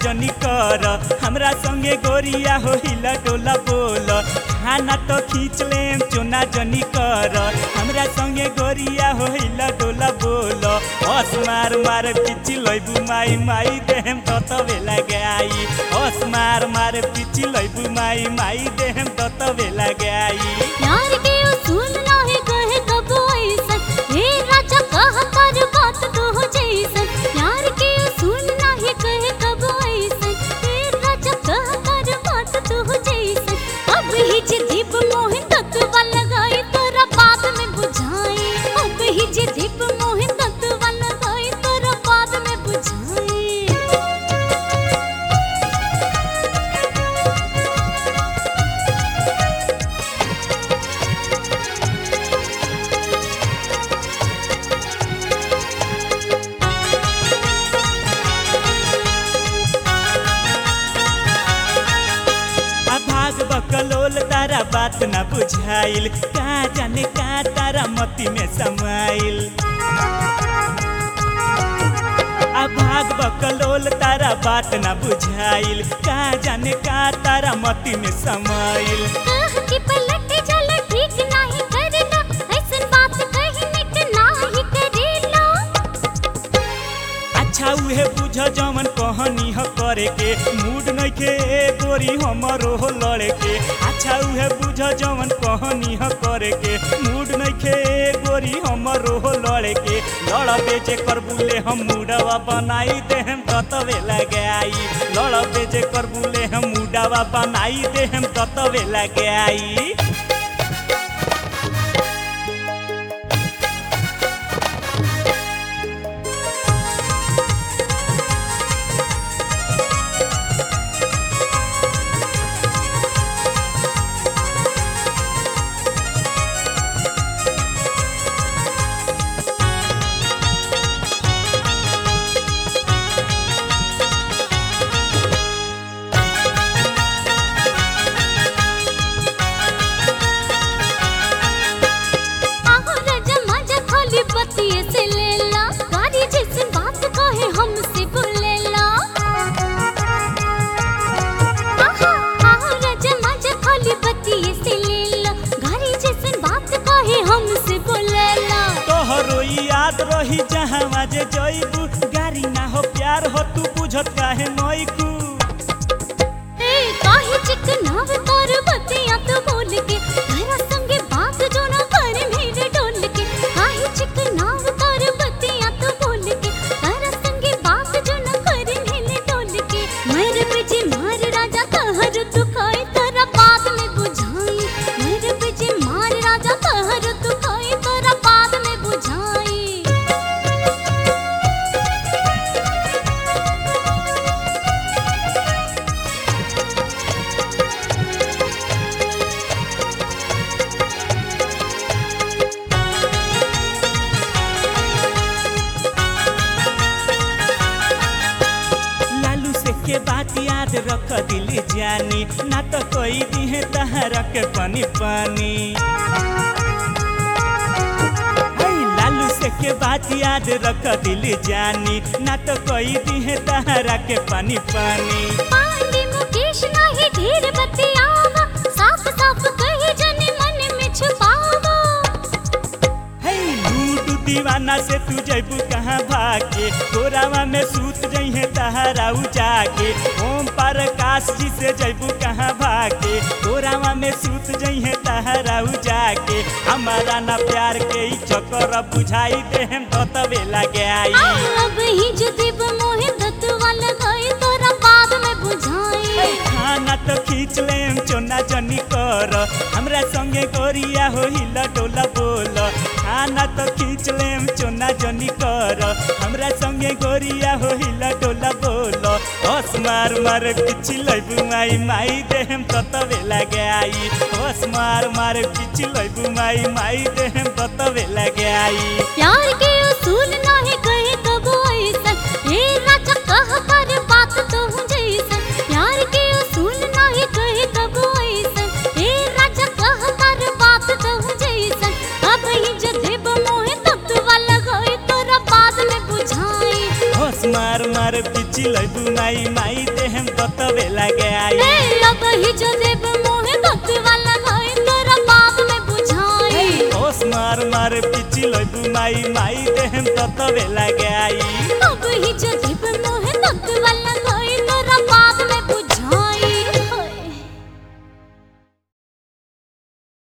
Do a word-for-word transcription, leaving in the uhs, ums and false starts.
जनी कर हमरा संगे गोरिया हो हिला डोला बोल खाना तो खींच लेम चोना जनी कर हमरा संगे गोरिया हो हिला डोला बोल हस मार मार पिची लैबू माई माई देहम ततबे लगाई हस मार मार पिची लैबू माई माई देहम ततबे लगाई प्यार के उसूल नाही कहे कबो ऐसन हे राजा कह कर बात तो हो जैसन प्यार के उसूल नाही कहे कबो ऐसन हे राजा कह कर बात तो हो जैसन अब ही जे दीप मोहि तत्व लगाई तोरा बाद में बुझाई अब ही जे दीप मोहि तत्व लगाई तोरा बाद में बुझाई बकलोल तारा बात न बुझाइल का जाने का तारा मती में समाइल भाग बकलोल तारा बात न बुझाइल का जाने का तारा मती में समाइल कह की पलट जल ठीक नहीं करना ऐसन बात कही निक नाही करेला अच्छा उहे बुझ जमन कहनी ह करे के मूड नइखे गोरी हमरो हो लड़े के अच्छा उहे बुझ जमन कहनी ह करे के मूड नइखे गोरी हमरो हो लड़े के लड़बे जे करबुले हम मूडवा बनाई देहम ततबे लगाई लड़बे जे करबुले हम मूडवा बनाई देहम ततबे लगाई बतिये से लेला गाड़ी जैसे बात कहे हमसे बोलेला आहा आहा राजा मजा खाली बतिये से लेला गाड़ी जैसे बात कहे हमसे बोलेला तोहरो याद रही जहां जे जइबू गाड़ी ना हो प्यार हो तू बुझत काहे नइकू ए काहे चिकनाव तोर बतिया तो बोल के तेरा संगे बात जो ना करे मेरे डोल के काहे चिकनाव तोर बतिया तो बोल के तेरा संगे बात जो ना करे मेरे डोल के मेरे पे मार राजा कहर तू खाए तेरा बाद में बुझाई मेरे पे मार राजा कहर तू खाए तेरा बाद में बुझाई के बात याद रख दिल जानी ना तो कोई दिहे तहरा के पानी पानी लालू से के बात याद रख दिल जानी ना तो कोई दिहे तहरा के पानी पानी पांडे मुकेश नाही ढेर बतियावा साफ साफ कहे जने मन में छुपावा हे लूडू दीवाना से तू जइबू कहाँ भागे तोरावा में सूत जइहे तहरा जाके ओम प्रकाश जी से जइबू कहाँ भागे तोरावा में सूत जइहे तहरा जाके हमारा ना प्यार के ई चक्कर बुझाई देहम ततबे लगाई अब ही जो देव मोहे दतवा लगाई तोरा बाद में बुझाई खाना तो खींच लेम चोना जनी कर हमरा संगे गोरिया हो हिला डोला बोल खाना तो खींच लेम चोना जनी कर हमरा संगे गोरिया हो हिला डोला बोल हस मार मार पिची लैबू माई माई देहम ततबे लगाई हस मार मार पिची लैबू माई माई देहम ततबे लगाई प्यार के उसूल नाही कहे कबो ऐसन हे राजा कह कर बात तो हो जैसन प्यार के उसूल नाही कहे कबो ऐसन हे राजा कह कर बात तो हो जैसन अब ही जो देव मोहे तत्व लगाई तोरा बाद में बुझाई हस मार मार पिची लैबू माई माई दतवे लगे आई ए लगही जो देव मोहे दत वाला गई तोरा बाप में बुझाई ओस मार मार पिची लइबू माई माई देहम दतवे लगे आई अब ही जो देव मोहे